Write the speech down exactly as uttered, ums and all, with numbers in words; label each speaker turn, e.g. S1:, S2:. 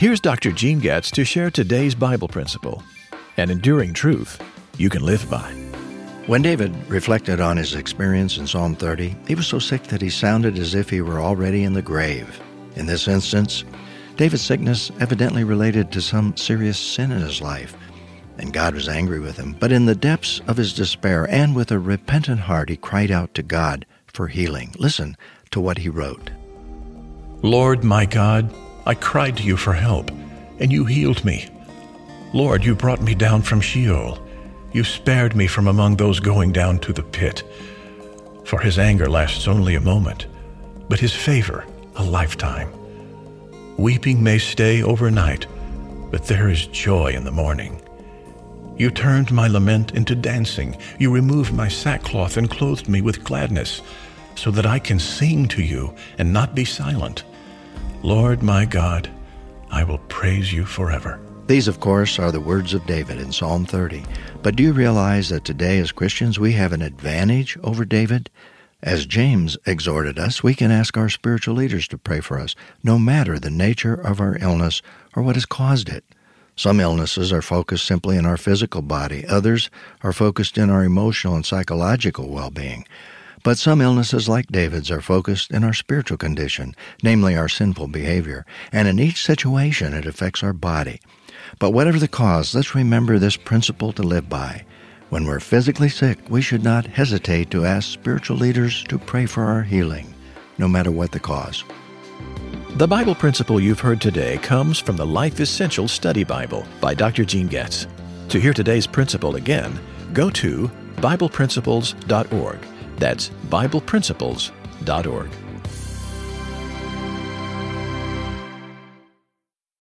S1: Here's Doctor Gene Getz to share today's Bible principle, an enduring truth you can live by.
S2: When David reflected on his experience in Psalm thirty, he was so sick that he sounded as if he were already in the grave. In this instance, David's sickness evidently related to some serious sin in his life, and God was angry with him. But in the depths of his despair and with a repentant heart, he cried out to God for healing. Listen to what he wrote.
S3: Lord, my God, I cried to you for help, and you healed me. Lord, you brought me down from Sheol. You spared me from among those going down to the pit. For his anger lasts only a moment, but his favor a lifetime. Weeping may stay overnight, but there is joy in the morning. You turned my lament into dancing. You removed my sackcloth and clothed me with gladness, so that I can sing to you and not be silent. Lord my God, I will praise you forever.
S2: These, of course, are the words of David in Psalm thirty. But do you realize that today as Christians we have an advantage over David? As James exhorted us, we can ask our spiritual leaders to pray for us, no matter the nature of our illness or what has caused it. Some illnesses are focused simply in our physical body. Others are focused in our emotional and psychological well-being. But some illnesses, like David's, are focused in our spiritual condition, namely our sinful behavior. And in each situation, it affects our body. But whatever the cause, let's remember this principle to live by. When we're physically sick, we should not hesitate to ask spiritual leaders to pray for our healing, no matter what the cause.
S1: The Bible principle you've heard today comes from the Life Essential Study Bible by Doctor Gene Getz. To hear today's principle again, go to Bible Principles dot org. That's Bible Principles dot org.